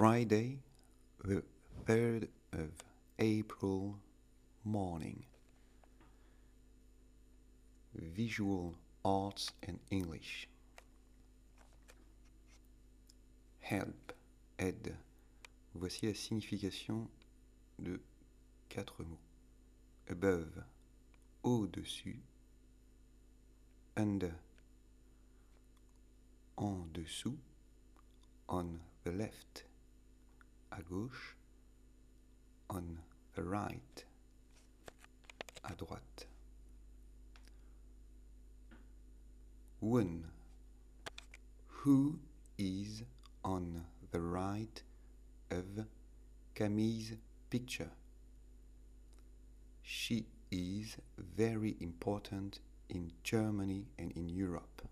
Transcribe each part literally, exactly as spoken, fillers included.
Friday, the third of April morning. Visual Arts and English. Help, aide. Voici la signification de quatre mots. Above, au-dessus. Under, en dessous. On the left, à gauche. On the right, à droite. One, who is on the right of Camille's picture? She is very important in Germany and in Europe.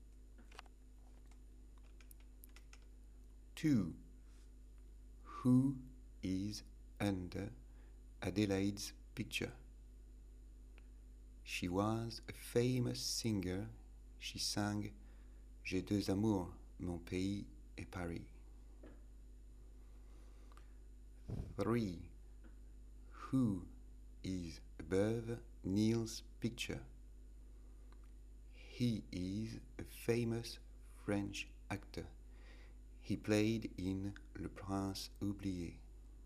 Two, who is under Adelaide's picture? She was a famous singer. She sang J'ai deux amours, mon pays et Paris. Three, who is above Neil's picture? He is a famous French actor. He played in Le Prince oublié.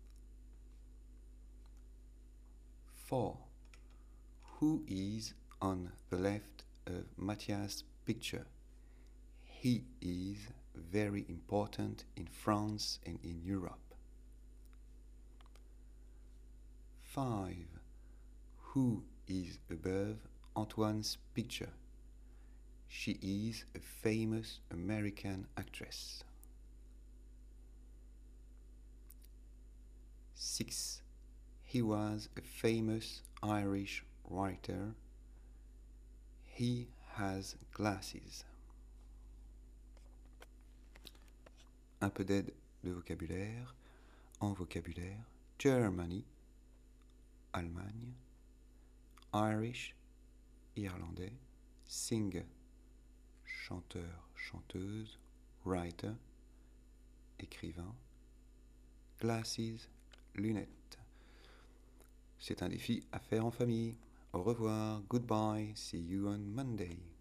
Four, who is on the left of Matthias' picture? He is very important in France and in Europe. Five, who is above Antoine's picture? She is a famous American actress. Six, he was a famous Irish writer. He has glasses. Un peu d'aide de vocabulaire. En vocabulaire, Germany, Allemagne, Irish, irlandais, singer, chanteur, chanteuse, writer, écrivain, glasses, lunettes. C'est un défi à faire en famille. Au revoir, goodbye, see you on Monday.